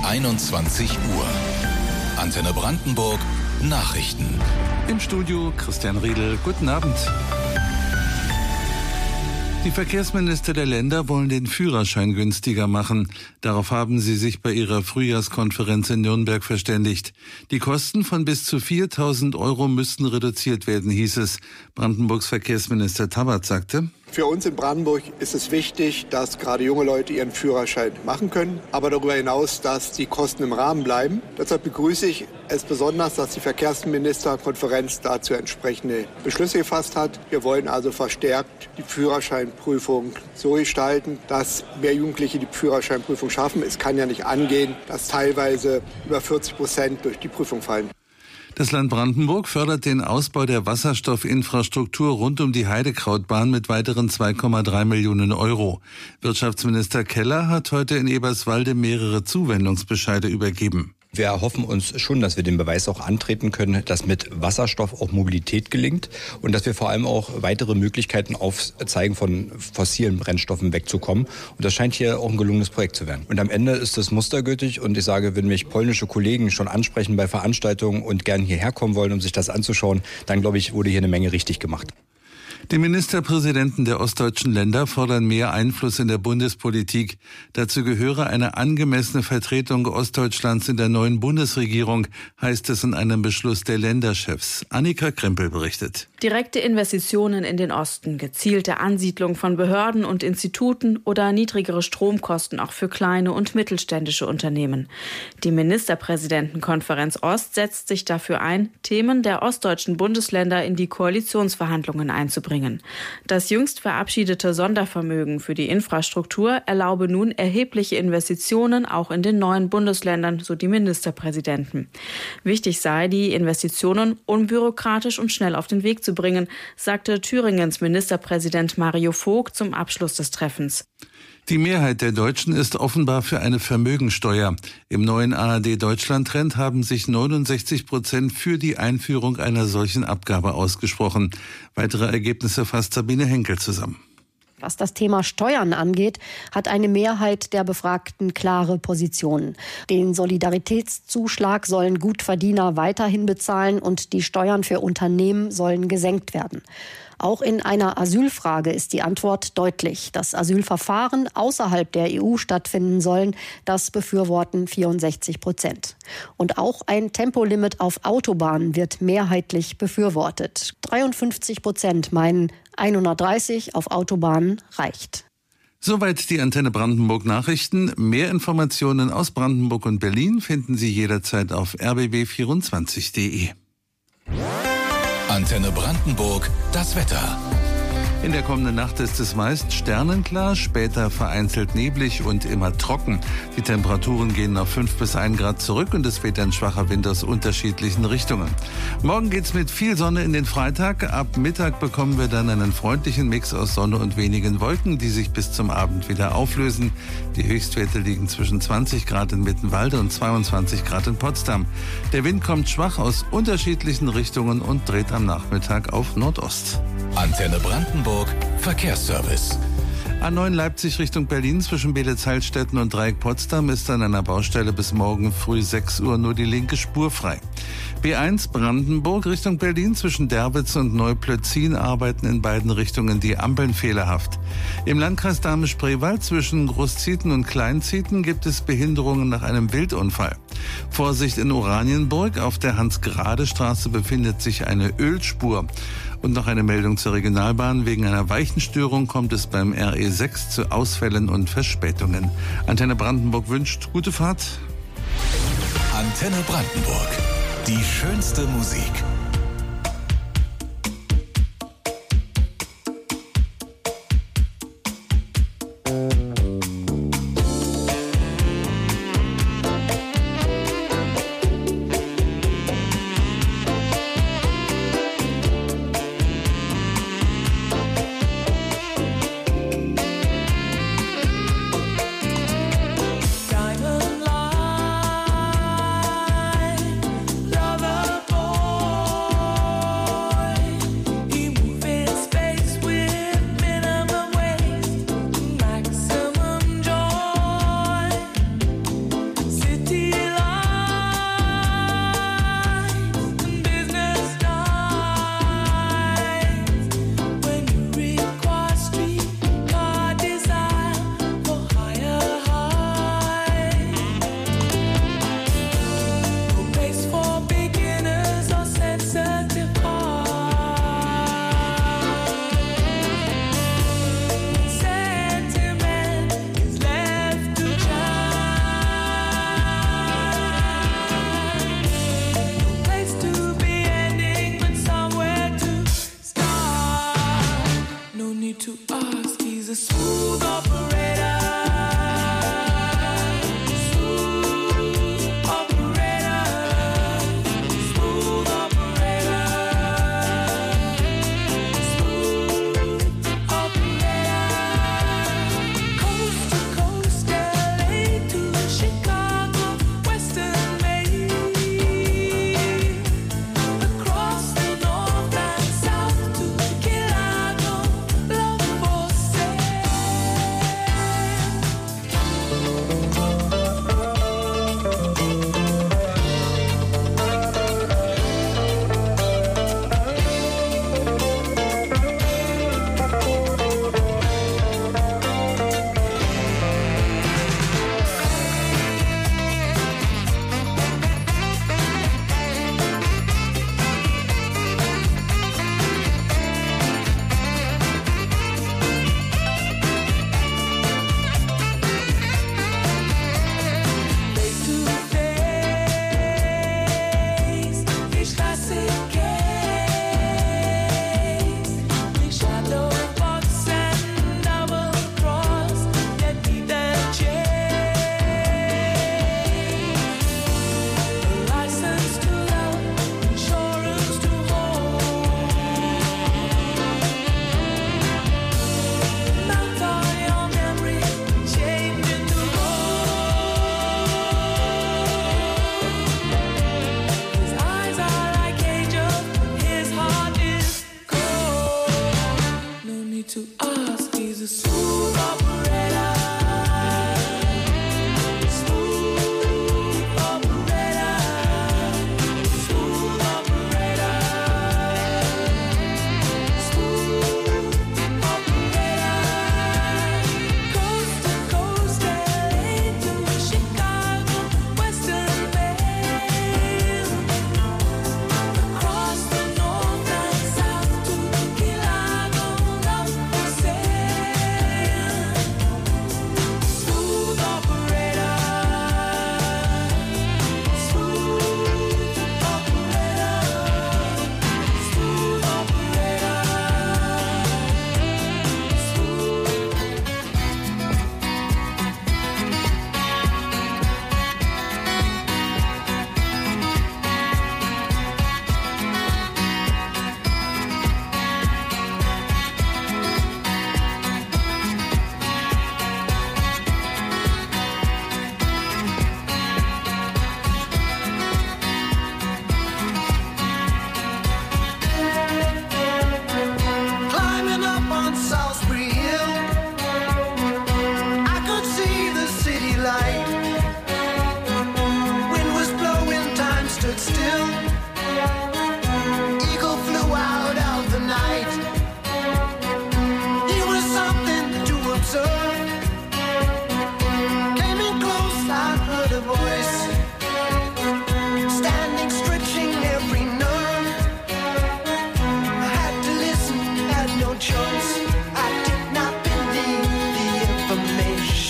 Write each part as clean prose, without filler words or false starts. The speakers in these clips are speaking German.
21 Uhr. Antenne Brandenburg Nachrichten. Im Studio Christian Riedel. Guten Abend. Die Verkehrsminister der Länder wollen den Führerschein günstiger machen. Darauf haben sie sich bei ihrer Frühjahrskonferenz in Nürnberg verständigt. Die Kosten von bis zu 4.000 € müssten reduziert werden, hieß es. Brandenburgs Verkehrsminister Tabbert sagte: Für uns in Brandenburg ist es wichtig, dass gerade junge Leute ihren Führerschein machen können, aber darüber hinaus, dass die Kosten im Rahmen bleiben. Deshalb begrüße ich es besonders, dass die Verkehrsministerkonferenz dazu entsprechende Beschlüsse gefasst hat. Wir wollen also verstärkt die Führerscheinprüfung so gestalten, dass mehr Jugendliche die Führerscheinprüfung schaffen. Es kann ja nicht angehen, dass teilweise über 40% durch die Prüfung fallen. Das Land Brandenburg fördert den Ausbau der Wasserstoffinfrastruktur rund um die Heidekrautbahn mit weiteren 2,3 Millionen €. Wirtschaftsminister Keller hat heute in Eberswalde mehrere Zuwendungsbescheide übergeben. Wir erhoffen uns schon, dass wir den Beweis auch antreten können, dass mit Wasserstoff auch Mobilität gelingt und dass wir vor allem auch weitere Möglichkeiten aufzeigen, von fossilen Brennstoffen wegzukommen. Und das scheint hier auch ein gelungenes Projekt zu werden. Und am Ende ist es mustergültig und ich sage, wenn mich polnische Kollegen schon ansprechen bei Veranstaltungen und gern hierher kommen wollen, um sich das anzuschauen, dann glaube ich, wurde hier eine Menge richtig gemacht. Die Ministerpräsidenten der ostdeutschen Länder fordern mehr Einfluss in der Bundespolitik. Dazu gehöre eine angemessene Vertretung Ostdeutschlands in der neuen Bundesregierung, heißt es in einem Beschluss der Länderchefs. Annika Krempel berichtet. Direkte Investitionen in den Osten, gezielte Ansiedlung von Behörden und Instituten oder niedrigere Stromkosten auch für kleine und mittelständische Unternehmen. Die Ministerpräsidentenkonferenz Ost setzt sich dafür ein, Themen der ostdeutschen Bundesländer in die Koalitionsverhandlungen einzubringen. Das jüngst verabschiedete Sondervermögen für die Infrastruktur erlaube nun erhebliche Investitionen auch in den neuen Bundesländern, so die Ministerpräsidenten. Wichtig sei, die Investitionen unbürokratisch und schnell auf den Weg zu bringen, sagte Thüringens Ministerpräsident Mario Vogt zum Abschluss des Treffens. Die Mehrheit der Deutschen ist offenbar für eine Vermögensteuer. Im neuen ARD-Deutschland-Trend haben sich 69% für die Einführung einer solchen Abgabe ausgesprochen. Weitere Ergebnisse fasst Sabine Henkel zusammen. Was das Thema Steuern angeht, hat eine Mehrheit der Befragten klare Positionen. Den Solidaritätszuschlag sollen Gutverdiener weiterhin bezahlen und die Steuern für Unternehmen sollen gesenkt werden. Auch in einer Asylfrage ist die Antwort deutlich. Dass Asylverfahren außerhalb der EU stattfinden sollen, das befürworten 64%. Und auch ein Tempolimit auf Autobahnen wird mehrheitlich befürwortet. 53% meinen, 130 auf Autobahnen reicht. Soweit die Antenne Brandenburg Nachrichten. Mehr Informationen aus Brandenburg und Berlin finden Sie jederzeit auf rbb24.de. Antenne Brandenburg, das Wetter. In der kommenden Nacht ist es meist sternenklar, später vereinzelt neblig und immer trocken. Die Temperaturen gehen auf 5 bis 1 Grad zurück und es weht ein schwacher Wind aus unterschiedlichen Richtungen. Morgen geht's mit viel Sonne in den Freitag. Ab Mittag bekommen wir dann einen freundlichen Mix aus Sonne und wenigen Wolken, die sich bis zum Abend wieder auflösen. Die Höchstwerte liegen zwischen 20 Grad in Mittenwalde und 22 Grad in Potsdam. Der Wind kommt schwach aus unterschiedlichen Richtungen und dreht am Nachmittag auf Nordost. Antenne Brandenburg Verkehrsservice. A9 Leipzig Richtung Berlin zwischen Beelitz-Heilstätten und Dreieck Potsdam ist an einer Baustelle bis morgen früh 6 Uhr nur die linke Spur frei. B1 Brandenburg Richtung Berlin zwischen Derwitz und Neuplötzin arbeiten in beiden Richtungen die Ampeln fehlerhaft. Im Landkreis Dahme-Spreewald zwischen Großzieten und Kleinzieten gibt es Behinderungen nach einem Wildunfall. Vorsicht in Oranienburg, auf der Hans-Grade-Straße befindet sich eine Ölspur. Und noch eine Meldung zur Regionalbahn. Wegen einer Weichenstörung kommt es beim RE6 zu Ausfällen und Verspätungen. Antenne Brandenburg wünscht gute Fahrt. Antenne Brandenburg. Die schönste Musik. Diamond light, lover boy.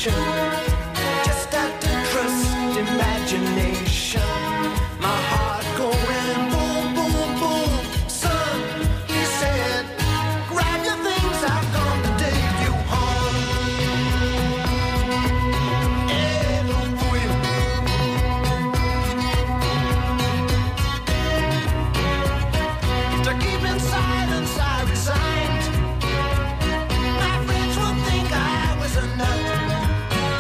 station. Just have to trust imagination. My heart going boom, boom, boom. Son, he said, grab your things, I've come to take you home. To keep in silence, I resigned. My friends would think I was a nut.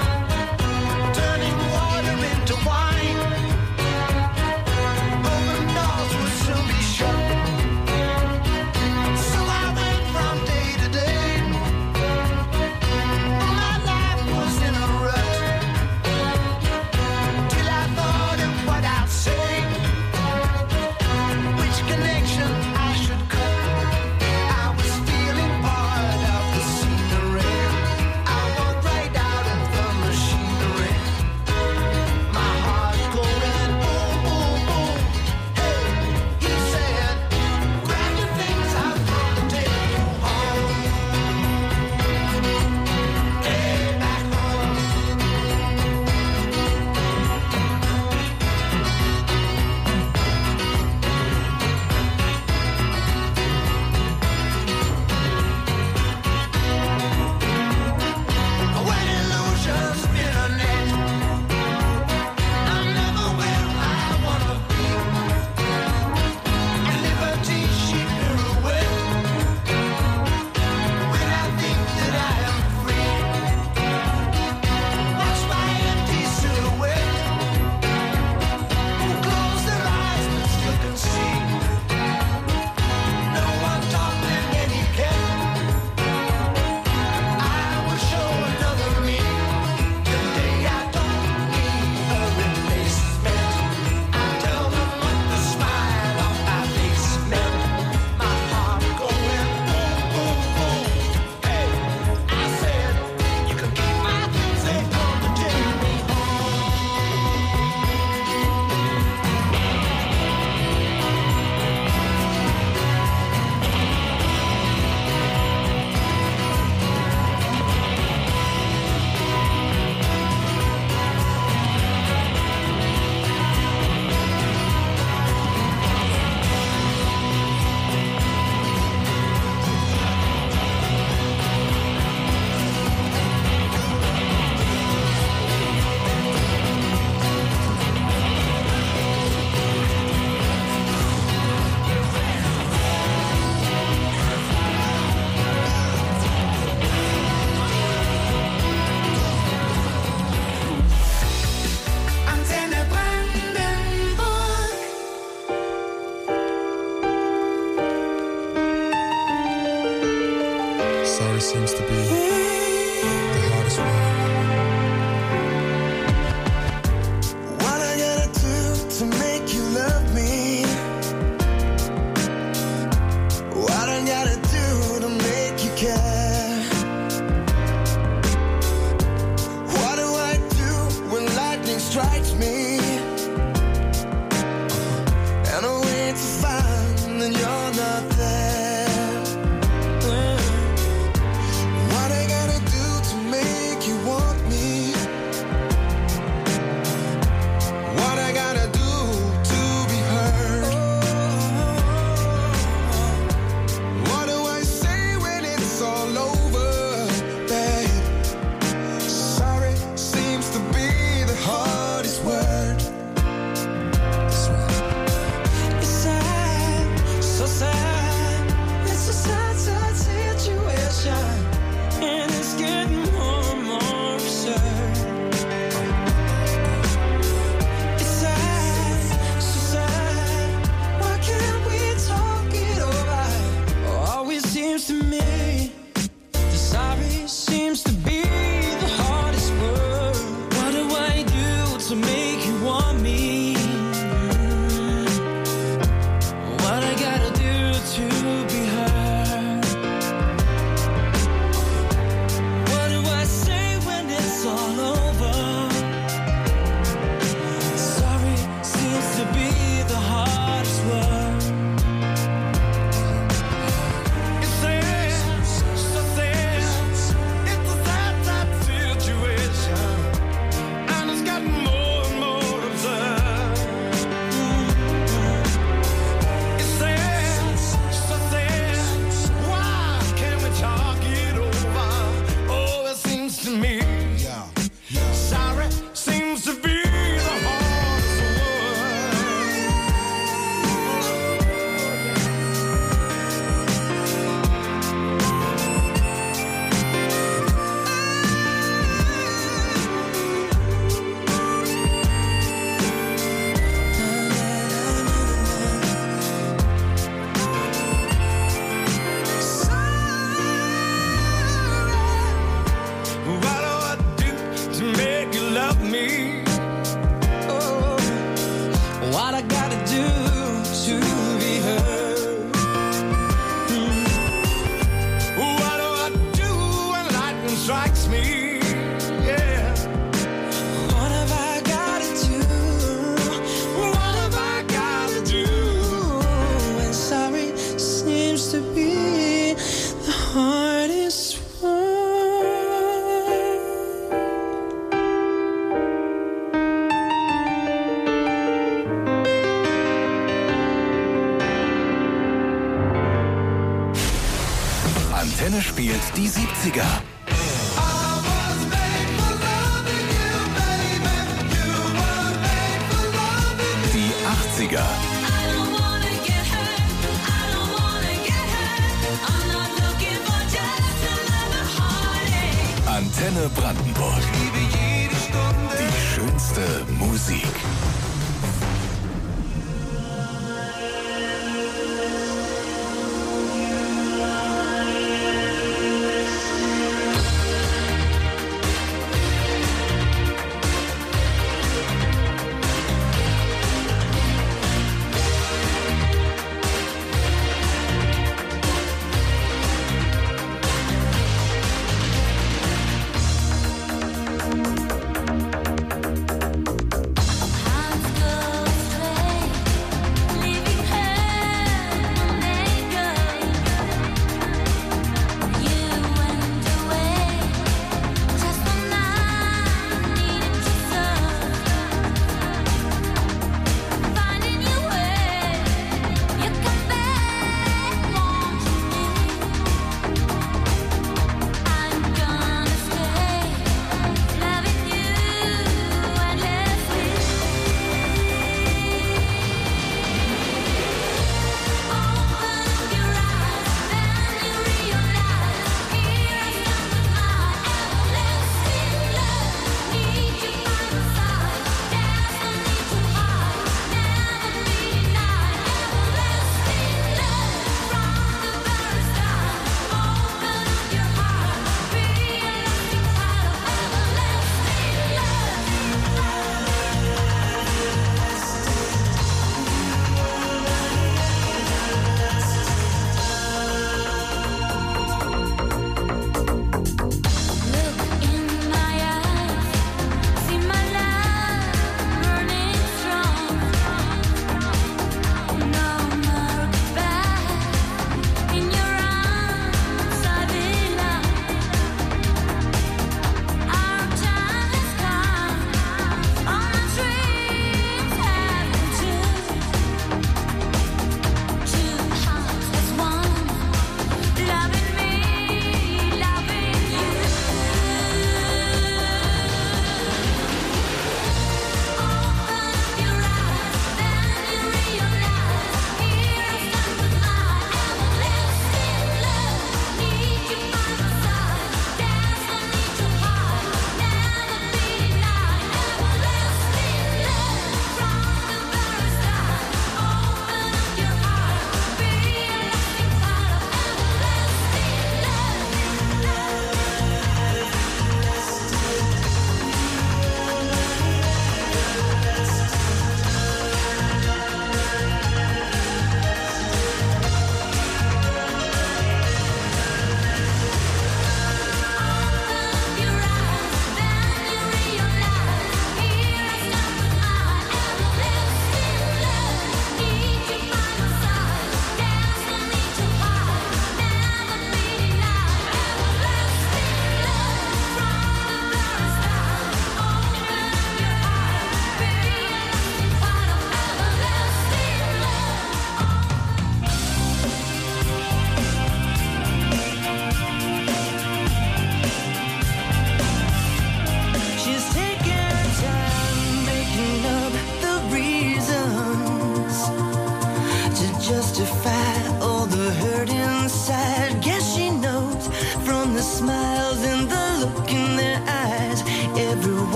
Antenne spielt die 70er. Die 80er. Antenne Brandenburg. Die schönste Musik.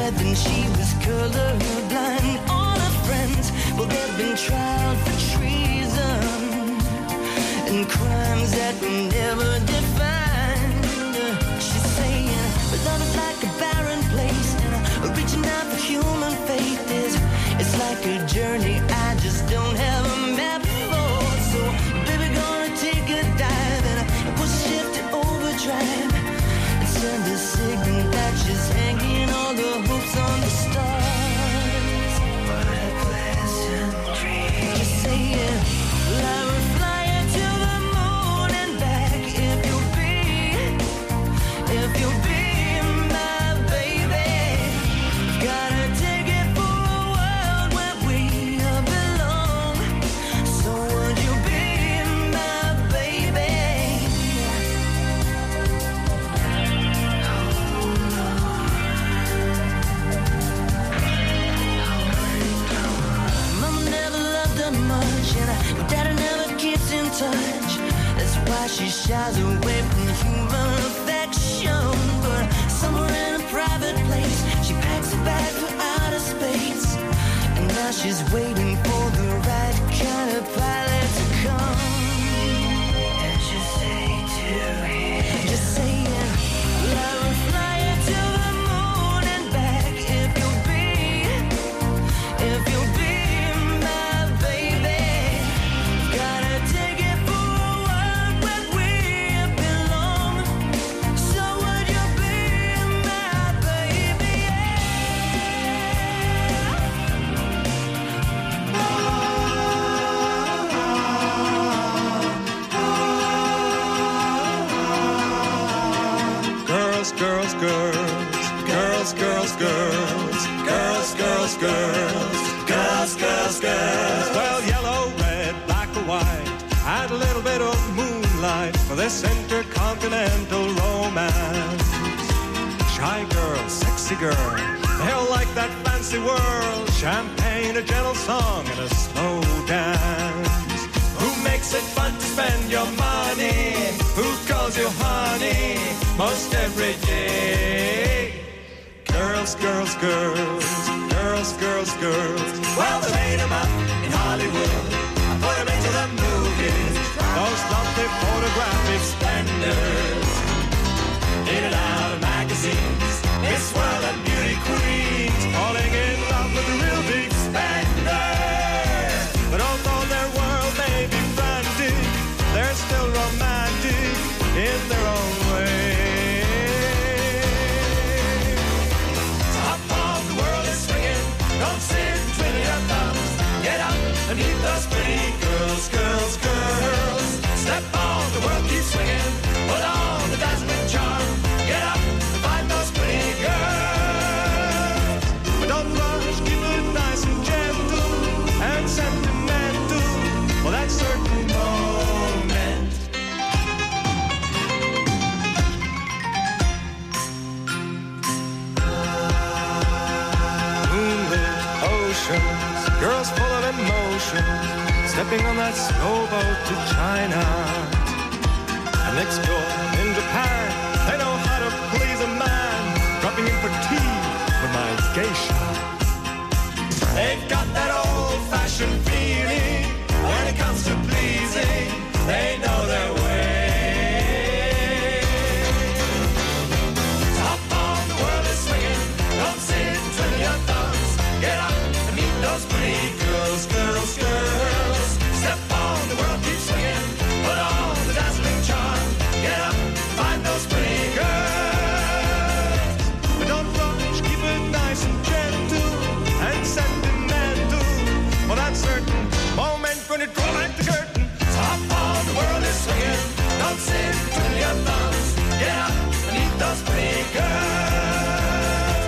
said then she was colorblind. All her friends, well, they've been tried for treason and crimes that were never defined. She's saying, but love is like a barren place, and reaching out for human faith it's like a journey I just don't have a map for. So, baby, gonna take a dive and push shift to overdrive and send a signal that she's hanging all the hopes on the stars. What a pleasant dream. Just saying, I will fly you to the moon and back if you'll be my baby. Gotta take it for a world where we belong. So would you be my baby? Mama never loved her much, and Daddy never keeps in touch. That's why she shies away from human affection. But somewhere in a private place, she packs a bag for outer space. And now she's waiting for the right kind of pilot to come. And just say to him, just saying, I will fly you to the moon and back if you'll be my baby. Gotta take it for a world where we belong. So would you be my baby? Girls, girls, girls, girls, girls, girls, girls, girls, girls, girls, girls, girls. Well, yellow, red, black or white, add a little bit of moonlight for this intercontinental romance. Shy girl, sexy girl, they all like that fancy world. Champagne, a gentle song, and a slow dance. Who makes it fun to spend your money? Who calls you honey most every day? Girls, girls, girls, girls, girls, girls. Well, they made them up in Hollywood. I put them into the movies. Those lovely photographic splendors. In and out of magazines. Miss World and beauty queens. Falling in love with the real big spenders. But although their world may be frantic, they're still romantic in their own way. Top of the world is swinging. Don't sit and twiddle your thumbs. Get up and meet those pretty girls, girls, girls. Step on, the world keeps swinging. Put on the dazzling charm. Get up and find those pretty girls. But don't rush, keep it nice and gentle and sentimental for that certain moment. Moonlit oceans, girls full of emotion, stepping on that slow boat to China. And next door in Japan, they know how to please a man, dropping in for tea with my geisha. They've got that old-fashioned feeling when it comes to pleasing. They know their way. Top of the world is swinging. Don't sit and twiddle your thumbs. Get up and meet those pretty girls, girls, girls. Step on, the world keeps swinging. Put on the dazzling charm. Get up, find those pretty girls. But don't rush, keep it nice and gentle and sentimental for that certain moment when you draw back the curtain. Top of the world is swinging. Don't sit and twiddle your thumbs. Get up and meet those pretty girls.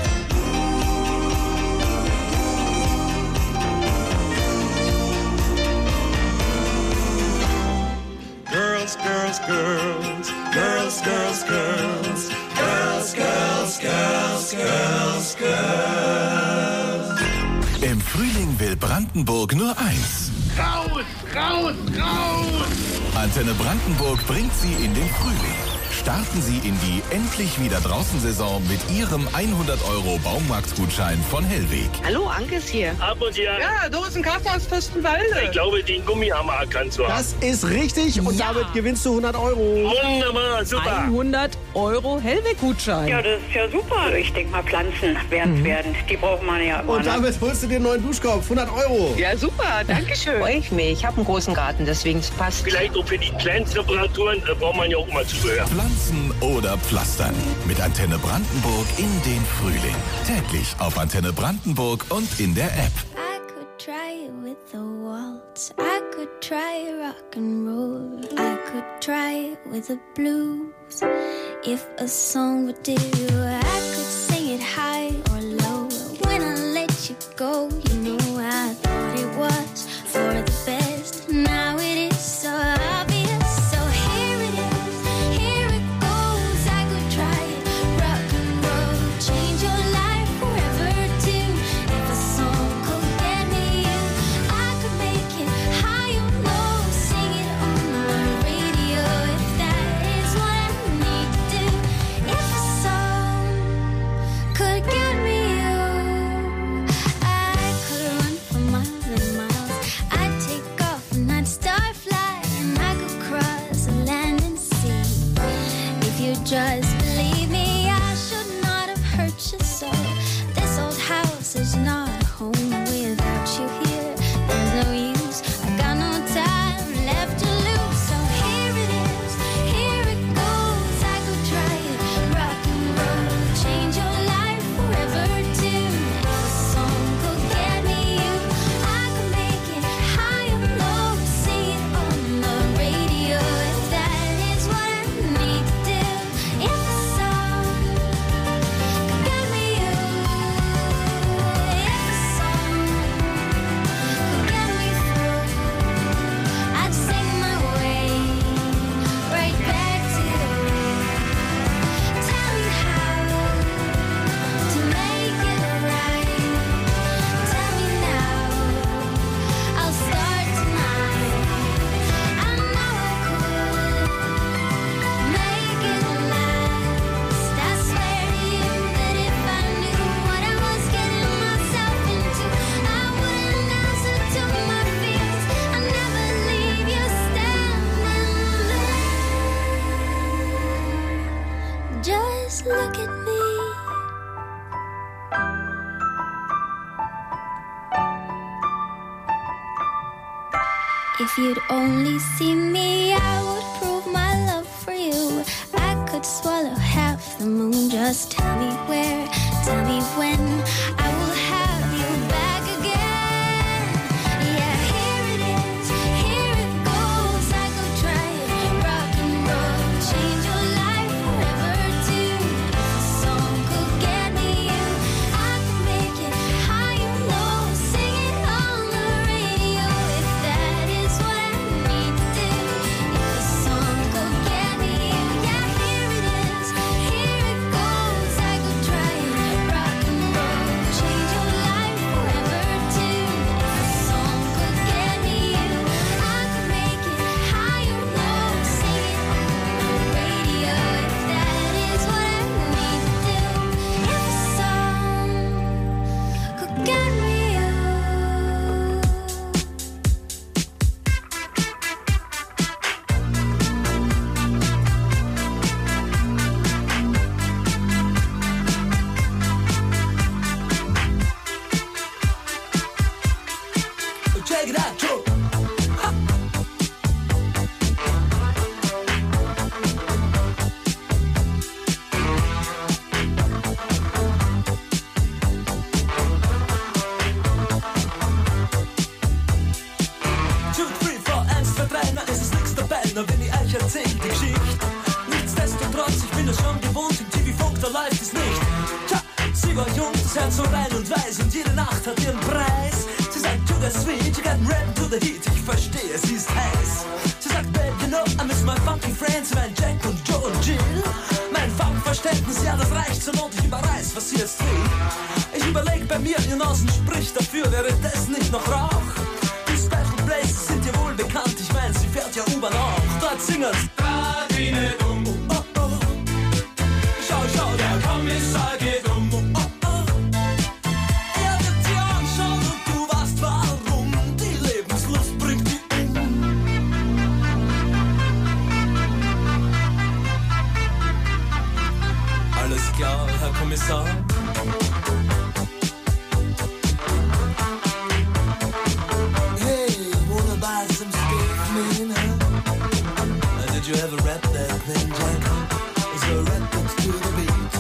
Girls, girls, girls, girls, girls, girls, girls, girls, girls, girls, girls. Im Frühling will Brandenburg nur eins. Raus, raus, raus! Antenne Brandenburg bringt sie in den Frühling. Starten Sie in die endlich wieder draußen Saison mit Ihrem 100€ Baumarktgutschein von Hellweg. Hallo, Anke ist hier. Ja, Dosen Kaffee aus Fürstenwalde. Ich glaube, den Gummihammer erkannt zu haben. Das ist richtig und damit gewinnst du 100€. Wunderbar, super. 100€ Hellweg-Gutschein. Ja, das ist ja super. Ich denke mal, Pflanzen werden es werden. Die braucht man ja immer. Und damit holst du dir einen neuen Duschkopf. 100€. Ja, super. Dankeschön. Freue ich mich. Ich habe einen großen Garten, deswegen es passt. Vielleicht auch für die Kleinstreparaturen braucht man ja auch immer Zubehör. Pflanzen oder Pflastern. Mit Antenne Brandenburg in den Frühling. Täglich auf Antenne Brandenburg und in der App. I could try it with the waltz. I could try rock and roll. I could try it with the blues. If a song would do, I could sing it high or low. When I let you go, you know I thought it was for the best. Now it is so obvious. So here it is, here it goes. I could try it, rock and roll, change your life forever too. If a song could get me you, I could make it high or low, sing it on the radio. If that is what I need to do, if a song could get me you, I could run for miles and miles. I'd take off and I'd start flying. I could cross the land and sea. If you just believe me, I should not have hurt you so. This old house is not a home without you here. There's no use, I got no time left to lose. So here it is, here it goes. I could try it, rock and roll, change your life forever too. If a song could get me you, I could make it high or low, sing it on the radio. If that is what I need to do, if a song could get me you, if a song could get me through, I'd sing my way right back to you. Tell me how to make it right. Tell me now, I'll start tonight. I know I could make it last. I swear to you that if I knew what I was getting myself into, I wouldn't answer to my fears. I'd never leave you standing there. Just look at me. If you'd only see me, I would prove my love for you. I could swallow half the moon. Just tell me where, tell me when. I will have you back again. Yeah, here it is, here it goes. I could try it, rock and roll, change your life forever too. If a song could get me you, I could make it high or low, sing it on the radio. If that is what I need to do, if a song could get me you, yeah, here it is, here it goes. I could try it, rock and roll, change your life forever too. If a song could get me you, I could make it high or low, sing it on the radio. If that is what I need to do, if a song could get me you. Check it out, Joe. Two, three, four, 1, 2, 3, na ist es nix dabei, na wenn ich euch erzähl die Geschichte. Nichtsdestotrotz, ich bin es schon gewohnt, im TV-Funk, da läuft es nicht. Tja, sie war jung, das Herz so rein und weiß und jede Nacht hat ihren Preis. Sie sagt, to the sweet, you got rap to the heat, ich verstehe, sie ist heiß. Sie sagt, babe, you know, I miss my funky friends, mein Jack und Joe und Jill. Mein Funkverständnis, ja, das reicht zur Not, ich überreiß, was sie jetzt will. Ich überleg bei mir, ihr Nasen spricht dafür, wäre das nicht noch Rauch? Die Special Places sind dir wohl bekannt, ich mein, sie fährt ja U-Bahn auch. Dort singen's. Oh, oh, Hey, wanna buy some steak, man, huh? Did you ever rap that thing, Jack? Is there a rap that's to the beat?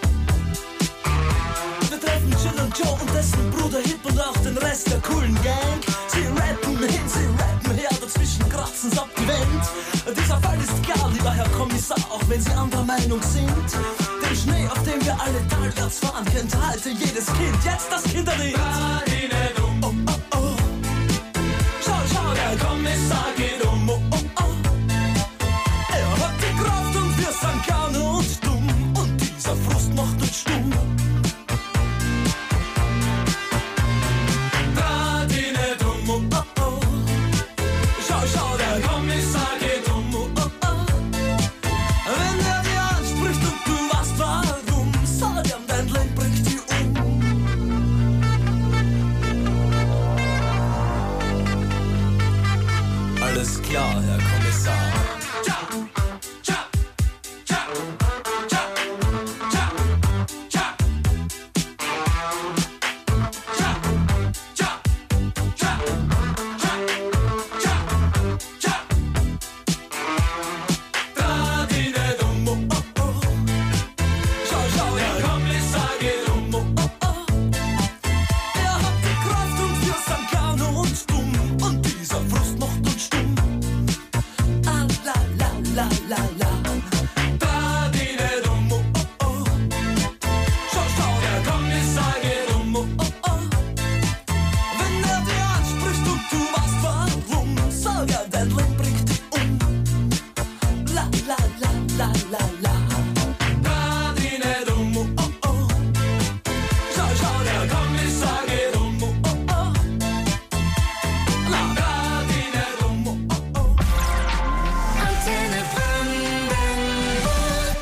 Wir treffen Chill und Joe und dessen Bruder Hip und auch den Rest der coolen Gang. Sie rappen hin, sie rappen her, dazwischen kratzen's ab die Wand. Dieser Fall ist klar, lieber Herr Kommissar, auch wenn Sie anderer Meinung sind. Den Schnee, auf dem wir alle talwärts fahren, kennt heute jedes Kind. Jetzt das Kinderlied. Oh, oh, oh. Schau, schau, der Kommissar geht um. Oh, oh, oh. Er hat die Kraft und wir sind gerne und dumm. Und dieser Frust macht uns stumm. Draht ihn nicht um. Oh, oh, oh. Schau, schau, der Kommissar geht um. Oh, oh, oh. Wenn er dir anspricht und du weißt warum, sag ihm, dein Leben bringt dich um. Alles klar, Herr Kommissar. Tja, tja, tja, tja, tja, tja. Tja, tja, tja, tja, tja, tja. Draht ihn nicht um, oh, oh, oh. Schau, schau, der Kommissar geht um, oh, oh, oh. Er hat die Kraft und wir sind gerne und dumm. Und dieser Frust macht uns stumm. Ah, la, la, la, la, la. Draht ihn nicht um, oh, oh, oh. Schau, schau, der Kommissar geht um, oh, oh, oh. Wenn er dir anspricht und du weißt warum, sag er, dein Leben bringt dich um. La, la, la, la, la, la. Draht ihn nicht um, oh, oh, oh. Schau, schau, der Kommissar geht um, oh, oh, oh. La, draht ihn nicht um, oh, oh, oh. Antenne Brandenburg.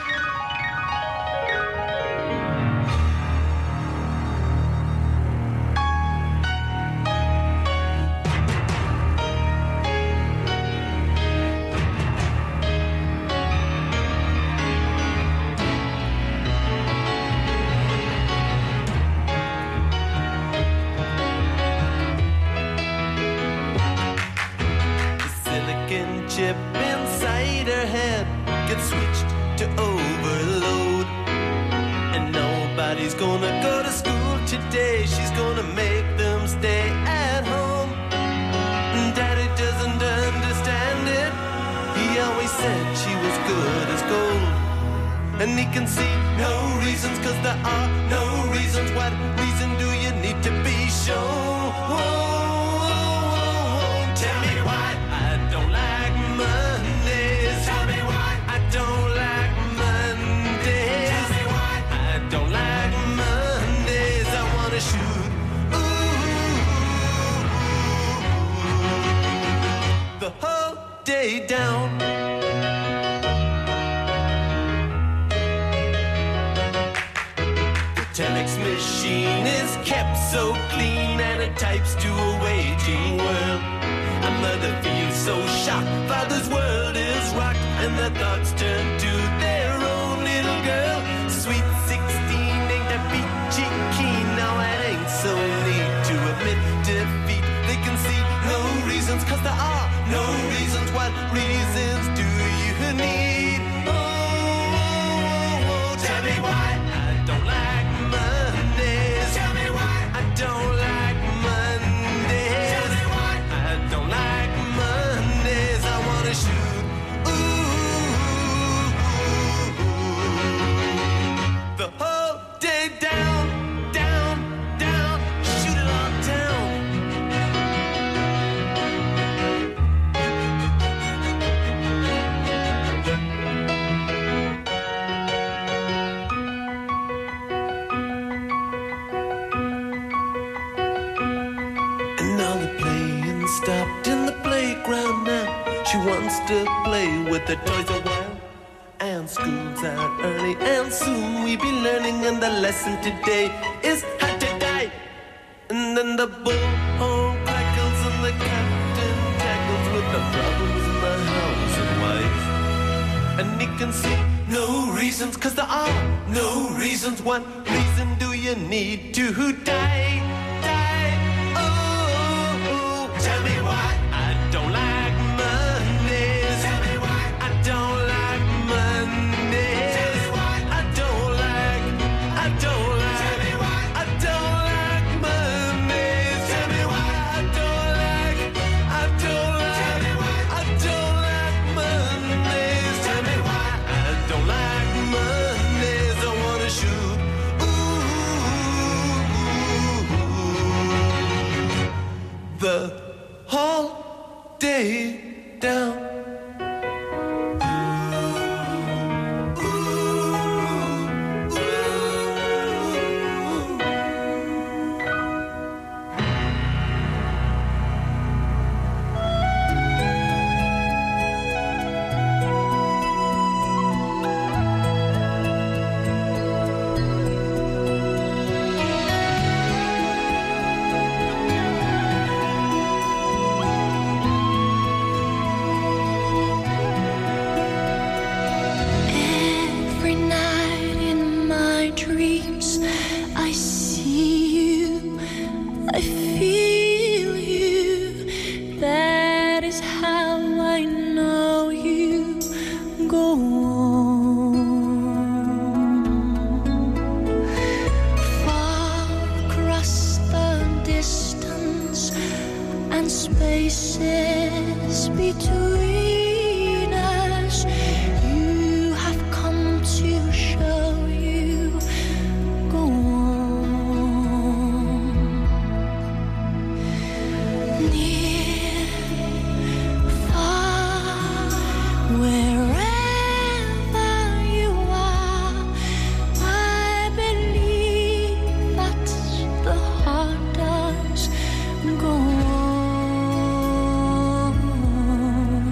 Silicon chip inside her head gets switched to overload. And nobody's gonna go to school today. She's gonna make them stay at home. Daddy doesn't understand it. He always said she was good as gold. And he can see no reasons, 'cause there are no reasons. What reason do you need to be shown? Tell me why I don't like Mondays. Tell me why I don't like Mondays. Tell me why I don't like Mondays. I wanna shoot. The whole day down. The telex machine is kept so clean and it types to a waging world. A mother feels so shocked, father's world is rocked, and their thoughts turn to their own little girl. Sweet 16 ain't that peachy keen. Now it ain't so neat to admit defeat. They can see no reasons, 'cause there are no reasons. What reasons do you need? Tell me why I don't like Mondays. Tell me why I don't like Mondays. Tell me why I don't like Mondays. I wanna shoot. The whole day down, down, down. Shoot it all down. And now the playing stopped in the playground now. She wants to play with the toys a while. And school's out early and soon we be learning, and the lesson today is how to die. And then the bullhorn crackles and the captain tackles with the problems in the house and wife. And he can see no reasons, 'cause there are no reasons. What reason do you need to die? Die, oh, tell me why I don't like Mondays. Tell me why I don't like Mondays. Tell me why I don't like, tell me why I don't like Mondays. Tell me why I don't like, tell me why I don't like Mondays. Tell me why I don't like Mondays. I wanna shoot, the whole day down. Every night in my dreams, I see you, I feel you. That is how I know you go on. Far across the distance and spaces between us, you have come to show you go on. Near, far, wherever you are, I believe that the heart does go on.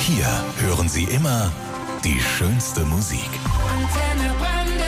Hier hören Sie immer die schönste Musik. Antenne Brandenburg.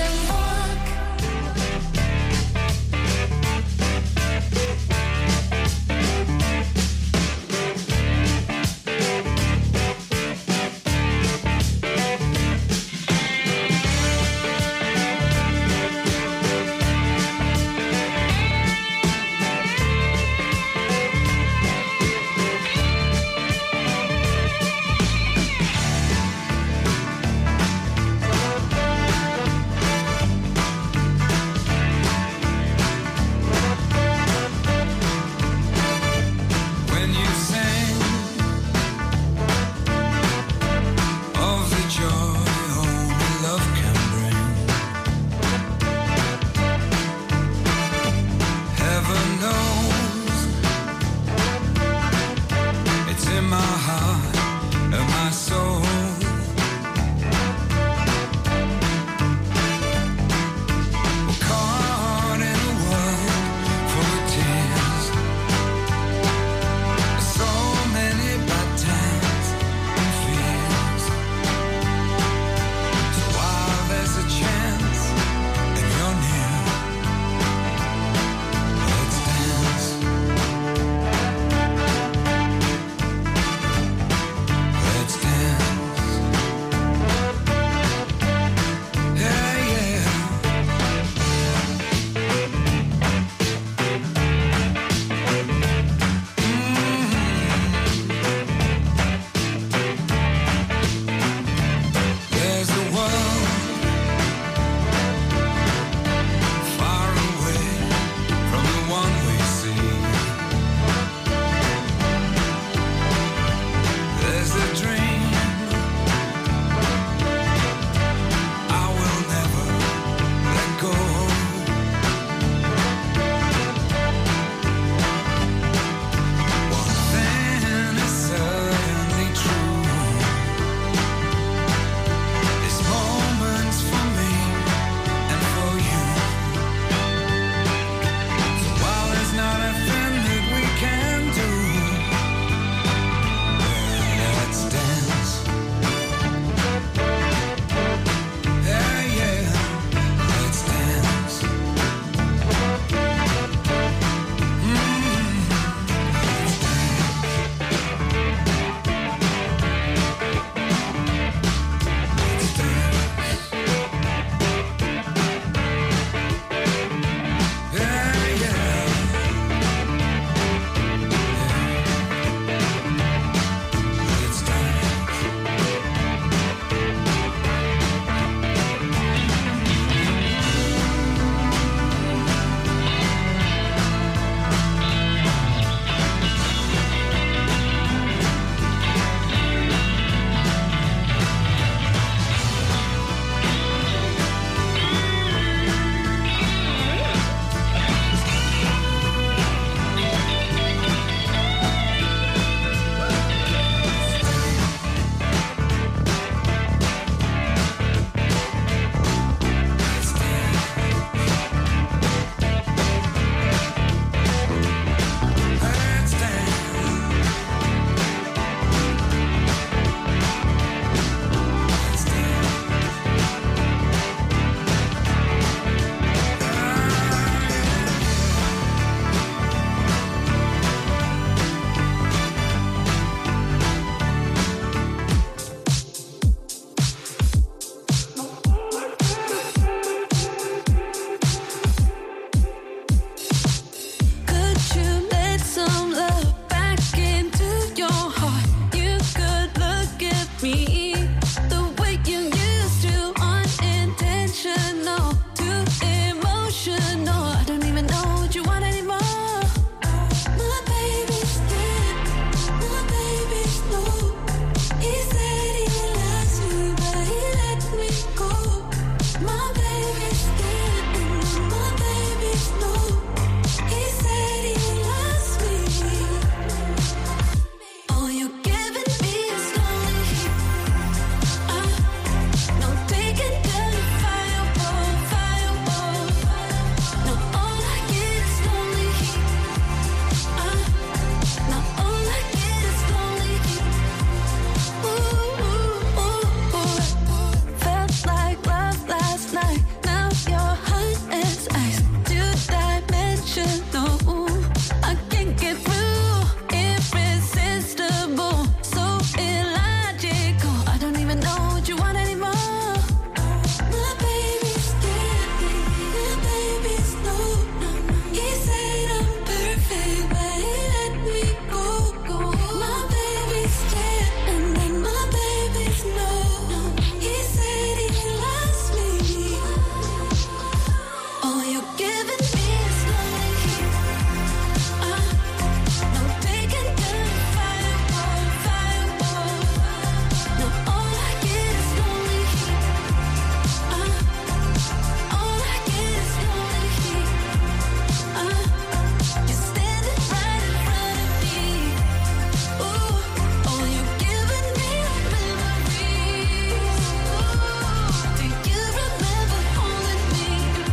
your heart as ice, two-dimensional. I can't get through, irresistible, so illogical. I don't even know what you want anymore. My baby's scared, my baby's no. He said I'm perfect, but he let me go. My baby's scared, and then my baby's no. He said he loves me. Oh, you're giving me a slowly heat. No taking down the firewall, firewall. No, all I get is slowly heat. All I get is slowly heat. You're standing right in front of me. Ooh, oh, you're giving me memories. Do you remember holding me?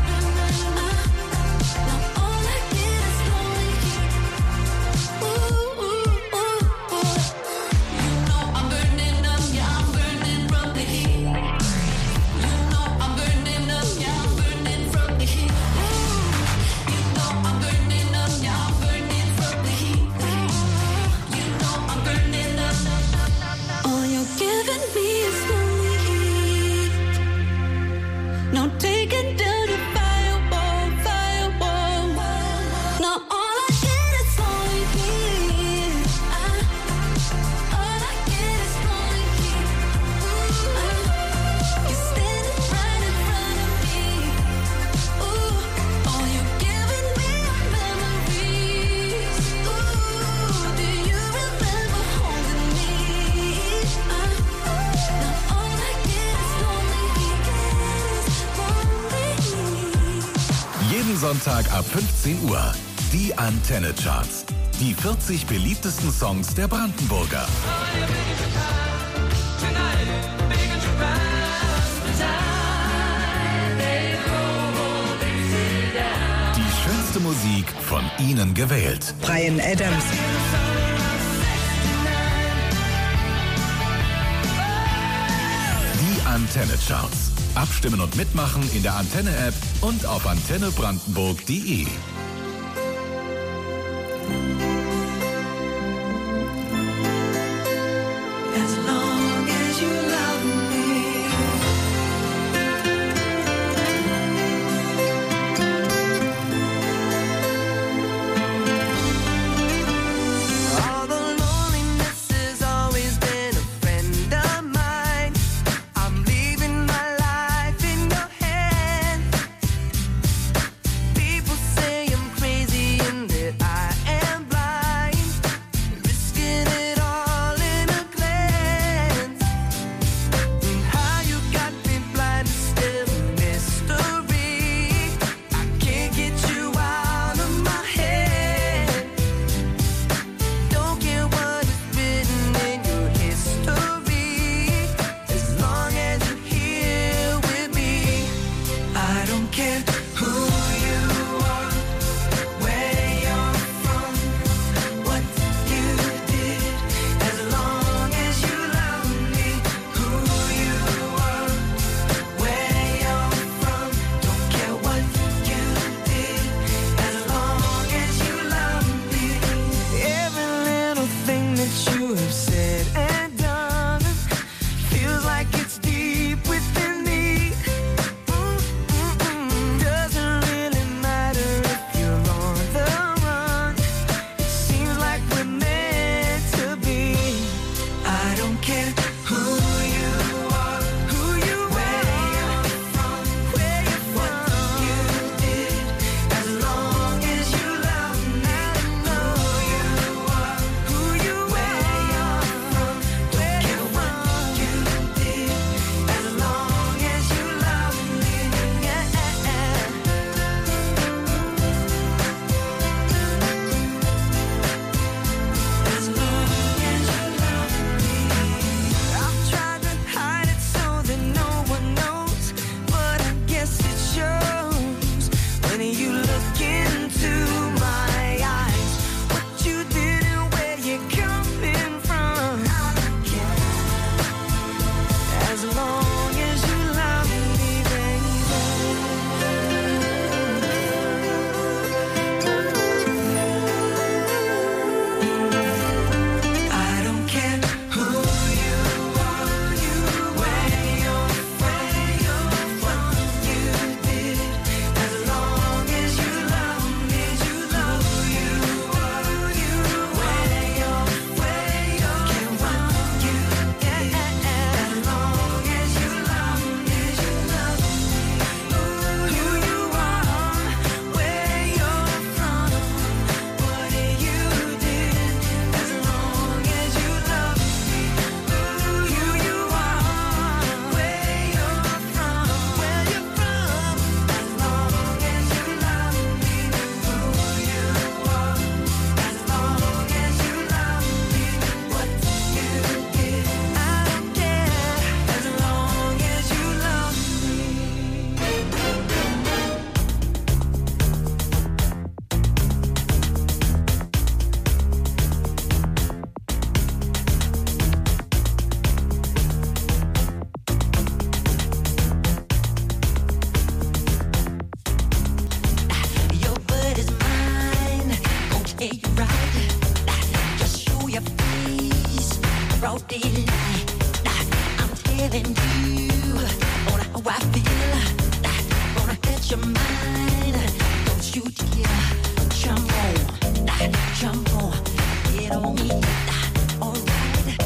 Now all I get is slowly heat. Ooh, ooh, ooh, ooh. You know I'm burning up, yeah, I'm burning from the heat. You know I'm burning up, yeah, I'm burning from the heat. You know I'm burning up, yeah, I'm burning from the heat. You know I'm burning up. Oh, you're giving me a slowly heat. No taking down the firewall, firewall. Now all I get is slowly heat. All I get is slowly heat. You're standing right in front of me. Ooh, oh, you're giving me memories. Ooh, do you remember holding me? Now all I get is slowly heat. Jeden Sonntag ab 15 Uhr. Die Antenne Charts. Die 40 beliebtesten Songs der Brandenburger. Die schönste Musik von Ihnen gewählt. Bryan Adams. Die Antenne Charts. Abstimmen und mitmachen in der Antenne-App und auf antennebrandenburg.de. As long as you love me. All the loneliness has always been a friend of mine. I'm leaving my life in your hands. People say I'm Yeah, you're right. Just show your face, broad daylight. I'm telling you on how I feel. Gonna catch your mind. Don't you dare jump on, get on me. Alright,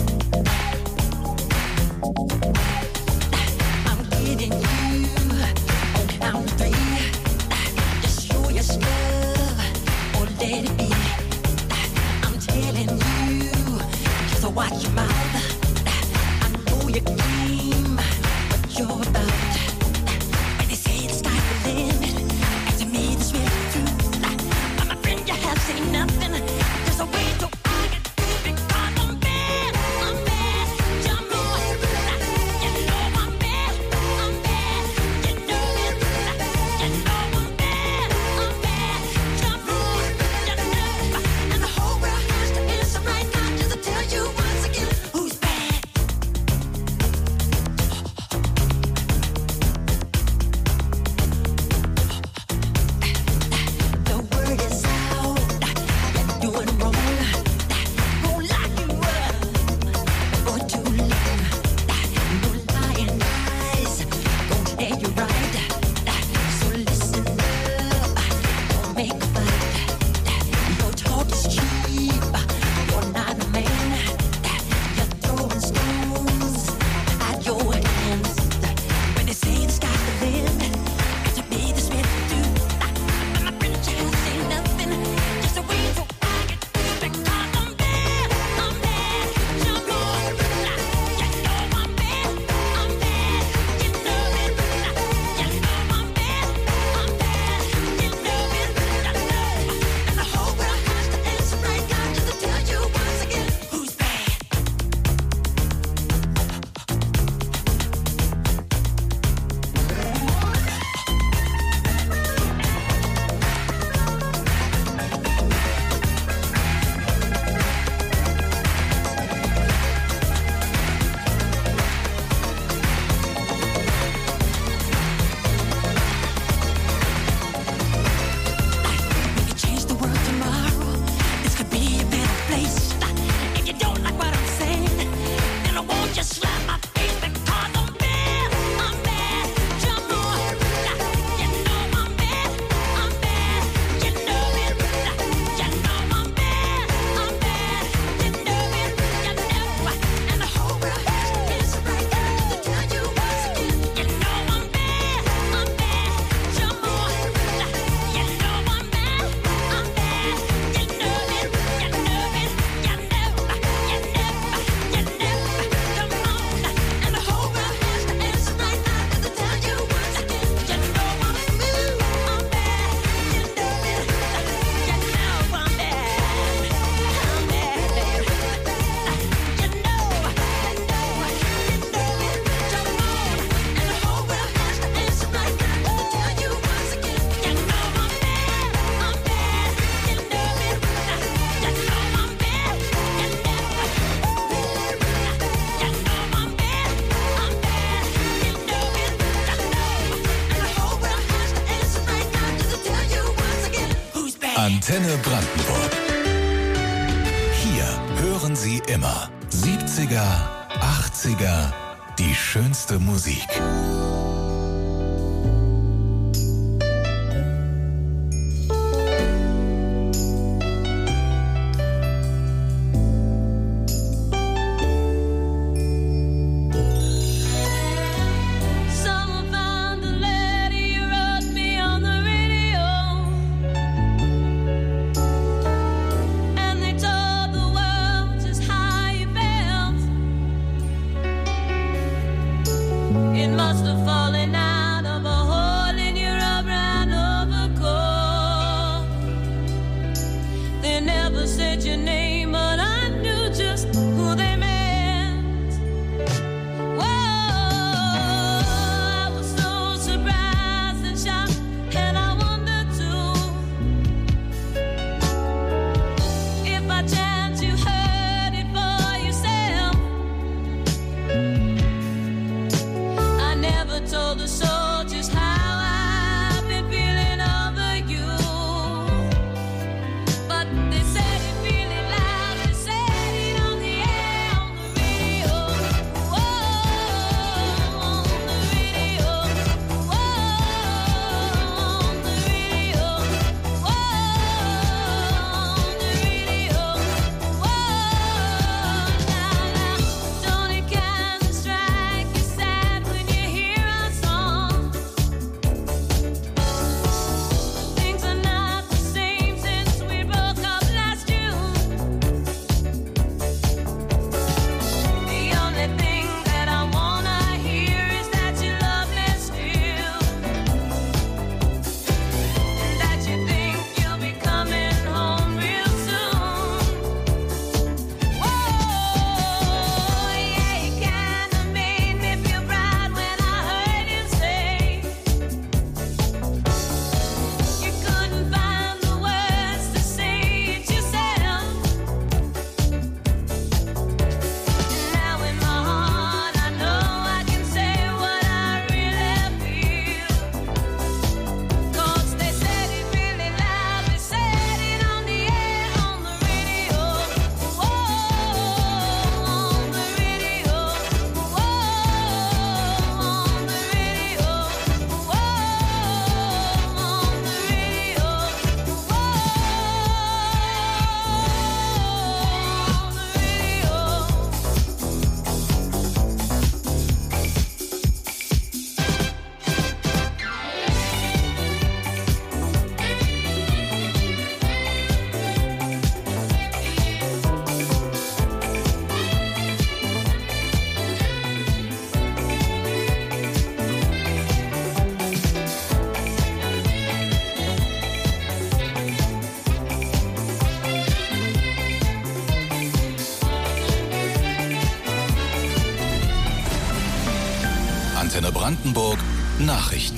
I'm getting you on count three. Just show your stuff or let it be. I'm telling you, just watch your mouth. I know your game, what you're about. When they say the sky's the limit, and to me this will be true. But my friend, you have seen nothing. There's a way to argue because I'm bad. Jump on, you know I'm bad. You know it. You know I'm bad. Jump on, you know. And the whole world has to answer right now just to tell you once again who's bad. The word is out, you're doing wrong. Won't lock you up for too long. No lying eyes, gon' tell you right. So listen up, don't make a fight. Your talk is cheap, you're not a man. You're throwing stones at your hands. When they say the sky's the limit, to be this way to do. My friend, you have seen nothing. Just a way to argue because I'm bad. Jump on, you know I'm bad. You know it. You know I'm bad. You know it. And the whole world has to answer right now just to tell you once again who's bad. We could change the world tomorrow. This could be a better place. If you don't like what I'm saying, then I won't just slap my face because I'm bad. Jump on, you know I'm bad. You know it. You know I'm bad. You know it. You know. And the whole world has to answer right now just to tell you once again. You know I'm bad. Jump on, you know I'm bad. You know it. You know it. You know. Come on, and the whole world has to answer right now just to tell you once again. You know I'm bad. You know it. You know I'm bad. You know. Jump on, and the whole world has to answer right now just to tell you once again. You know I'm bad. You know it. You know I'm bad. You know. You know I'm bad. You know it. You know. And the whole world has to answer right now just to tell you once again who's bad. Antenne Brandenburg. Hier hören Sie immer 70er, 80er, die schönste Musik. Someone found the letter you wrote me on the radio, and they told the world just how you felt. It must Antenne Brandenburg Nachrichten.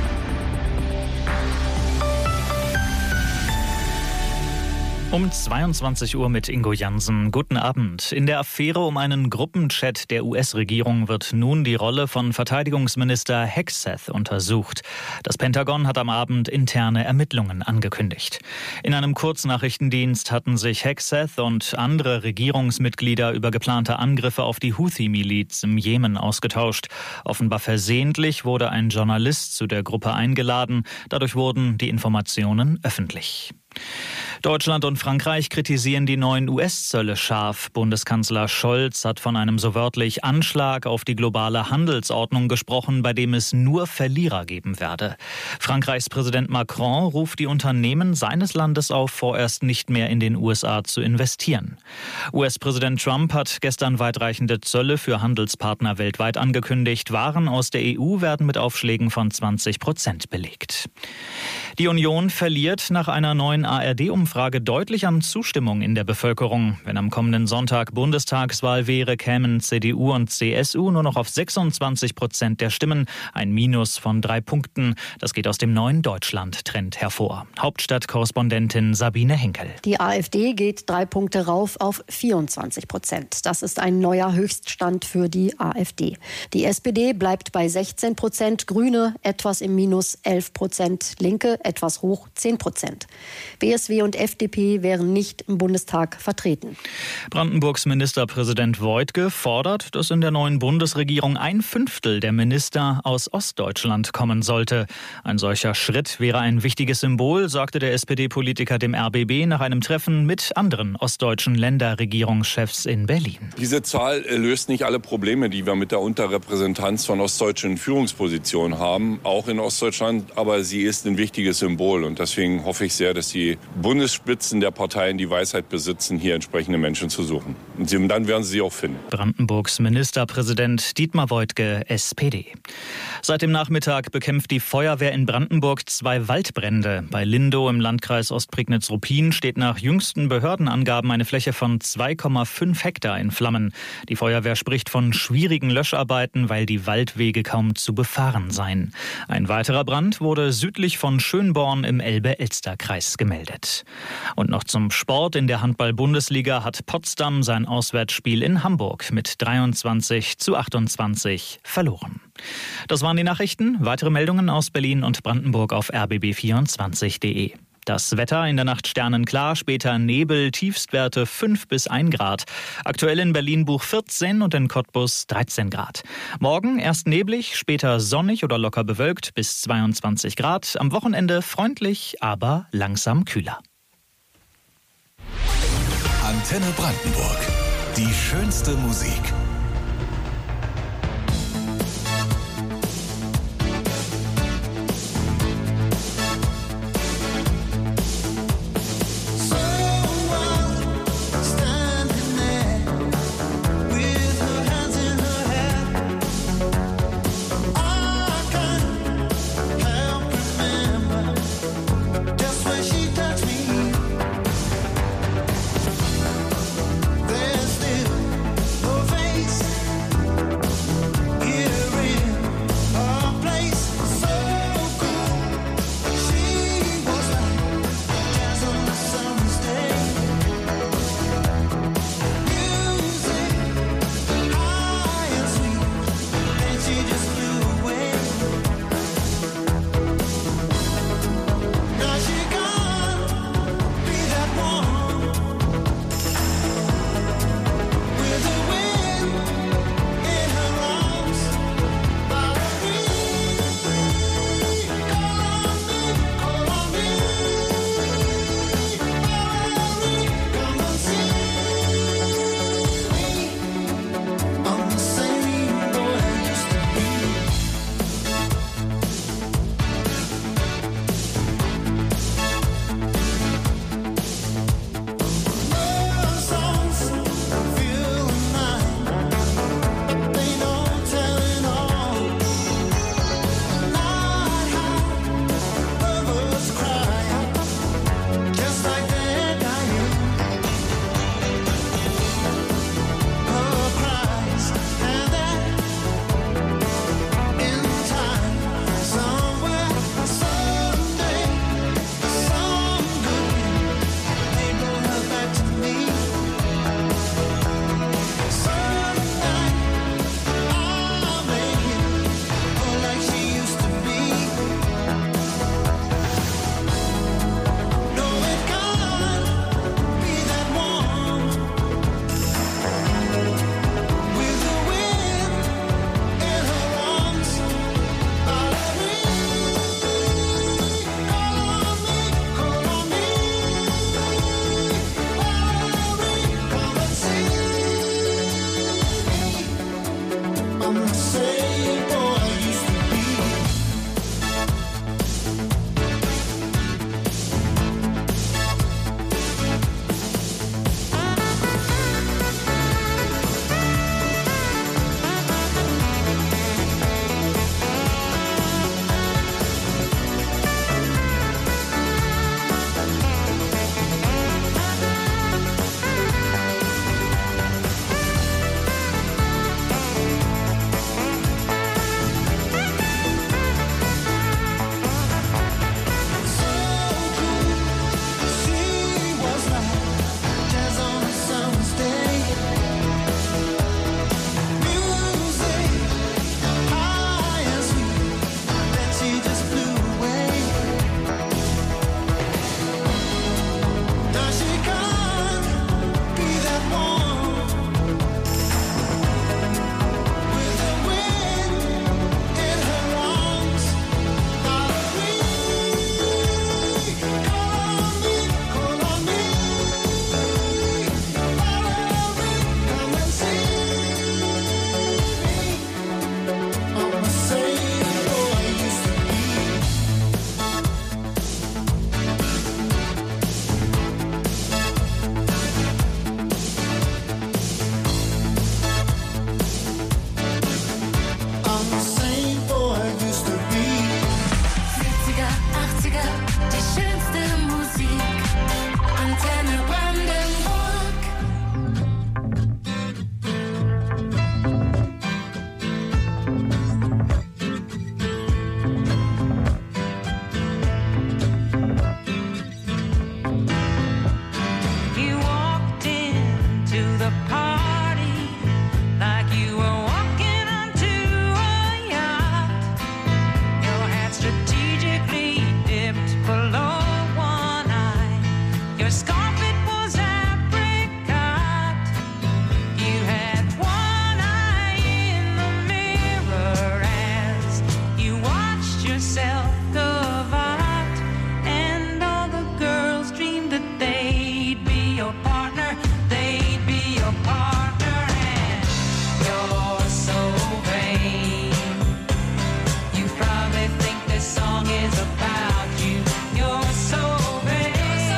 Um 22 Uhr mit Ingo Jansen. Guten Abend. In der Affäre um einen Gruppenchat der US-Regierung wird nun die Rolle von Verteidigungsminister Hegseth untersucht. Das Pentagon hat am Abend interne Ermittlungen angekündigt. In einem Kurznachrichtendienst hatten sich Hegseth und andere Regierungsmitglieder über geplante Angriffe auf die Houthi-Miliz im Jemen ausgetauscht. Offenbar versehentlich wurde ein Journalist zu der Gruppe eingeladen. Dadurch wurden die Informationen öffentlich. Deutschland und Frankreich kritisieren die neuen US-Zölle scharf. Bundeskanzler Scholz hat von einem so wörtlich Anschlag auf die globale Handelsordnung gesprochen, bei dem es nur Verlierer geben werde. Frankreichs Präsident Macron ruft die Unternehmen seines Landes auf, vorerst nicht mehr in den USA zu investieren. US-Präsident Trump hat gestern weitreichende Zölle für Handelspartner weltweit angekündigt. Waren aus der EU werden mit Aufschlägen von 20% belegt. Die Union verliert nach einer neuen ARD-Umfrage deutlich an Zustimmung in der Bevölkerung. Wenn am kommenden Sonntag Bundestagswahl wäre, kämen CDU und CSU nur noch auf 26% der Stimmen, ein Minus von 3 Punkten. Das geht aus dem neuen Deutschland-Trend hervor. Hauptstadtkorrespondentin Sabine Henkel. Die AfD geht 3 Punkte rauf auf 24%. Das ist ein neuer Höchststand für die AfD. Die SPD bleibt bei 16%, Grüne etwas im Minus 11%, Linke etwas hoch 10%. BSW und FDP wären nicht im Bundestag vertreten. Brandenburgs Ministerpräsident Woidke fordert, dass in der neuen Bundesregierung 1/5 der Minister aus Ostdeutschland kommen sollte. Ein solcher Schritt wäre ein wichtiges Symbol, sagte der SPD-Politiker dem RBB nach einem Treffen mit anderen ostdeutschen Länderregierungschefs in Berlin. Diese Zahl löst nicht alle Probleme, die wir mit der Unterrepräsentanz von ostdeutschen Führungspositionen haben, auch in Ostdeutschland, aber sie ist ein wichtiges Symbol und deswegen hoffe ich sehr, dass die Bundesspitzen der Parteien die Weisheit besitzen, hier entsprechende Menschen zu suchen. Und dann werden sie auch finden. Brandenburgs Ministerpräsident Dietmar Woidke, SPD. Seit dem Nachmittag bekämpft die Feuerwehr in Brandenburg 2 Waldbrände. Bei Lindow im Landkreis Ostprignitz-Ruppin steht nach jüngsten Behördenangaben eine Fläche von 2,5 Hektar in Flammen. Die Feuerwehr spricht von schwierigen Löscharbeiten, weil die Waldwege kaum zu befahren seien. Ein weiterer Brand wurde südlich von Schönborn im Elbe-Elster-Kreis gemeldet. Und noch zum Sport. In der Handball-Bundesliga hat Potsdam sein Auswärtsspiel in Hamburg mit 23:28 verloren. Das waren die Nachrichten. Weitere Meldungen aus Berlin und Brandenburg auf rbb24.de. Das Wetter in der Nacht sternenklar, später Nebel, Tiefstwerte 5 bis 1 Grad. Aktuell in Berlin-Buch 14 und in Cottbus 13 Grad. Morgen erst neblig, später sonnig oder locker bewölkt bis 22 Grad. Am Wochenende freundlich, aber langsam kühler. Antenne Brandenburg. Die schönste Musik. There's still no face 80er, die schönste Musik. Antenne Brandenburg. You walked into the party like you were walking onto a yacht. Your hat strategically dipped below one eye. Your scarf, it was apricot. You had one eye in the mirror as you watched yourself covet, and all the girls dreamed that they'd be your partner. They'd be your partner, and you're so vain. You probably think this song is about you. You're so vain.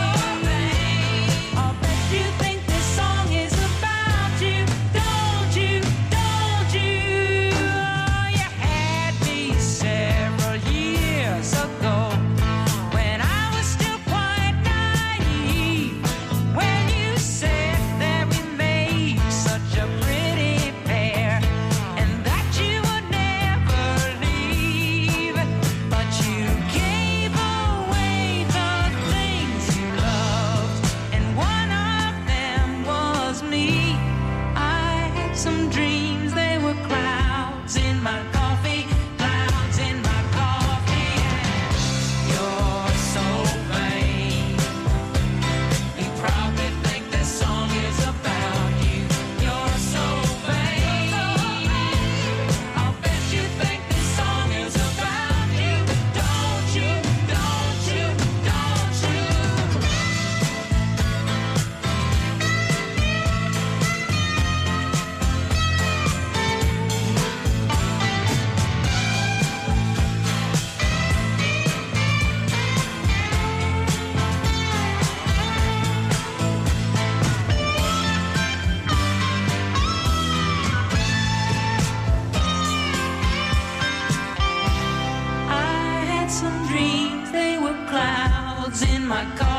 I'll bet you think this song is about you. Don't you? Don't you? Oh, you had me several years ago when I was still quite naive. When you said that we made such a pretty pair and that you would never leave, but you gave away the things you loved, and one of them was me. I had some dreams, they were clouds in my coffee, clouds in my coffee, and you're so vain. You probably think this song is about you. You're so vain. I'll bet you think this song is about you. Don't you? Don't you? Don't you? I had some dreams, they were clouds in my car.